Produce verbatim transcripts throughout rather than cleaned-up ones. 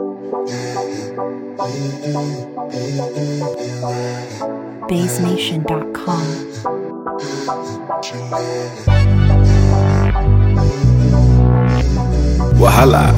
Bass Nation dot com. Wahala.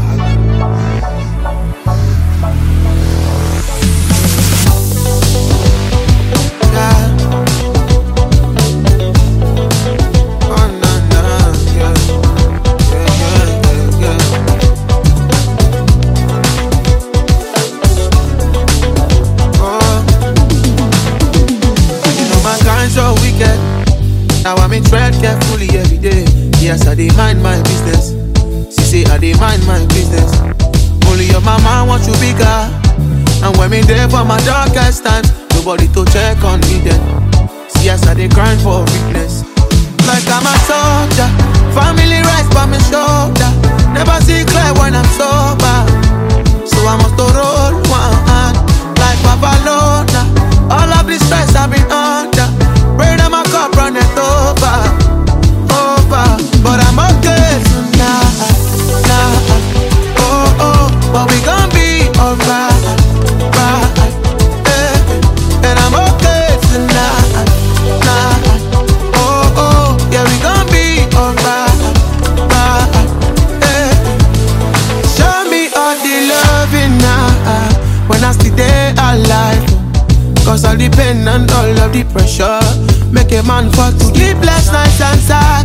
Now I'm in tread carefully every day. Yes, I dey mind my business. She say I dey mind my business. Only your mama wants you bigger. And when me there for my darkest times, nobody to check on me then. See, yes, I dey grind for weakness. Like I'm a soldier, family rests by my shoulder. Never see clear when I'm sober. So I must to roll one hand like Papalona. All of this stress I've been under. Pray that my cup run it over, over. But I'm okay tonight, nah, oh, oh. But we gon' be alright, right, eh. And I'm okay tonight, nah, oh, oh. Yeah, we gon' be alright, right, eh. Show me all the loving now, when I still there alive. Cause all the pain and all of the pressure make a man fall to sleepless nights and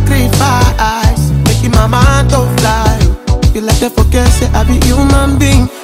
sacrifice, making my man to fly. Feel like they forget say I be human being.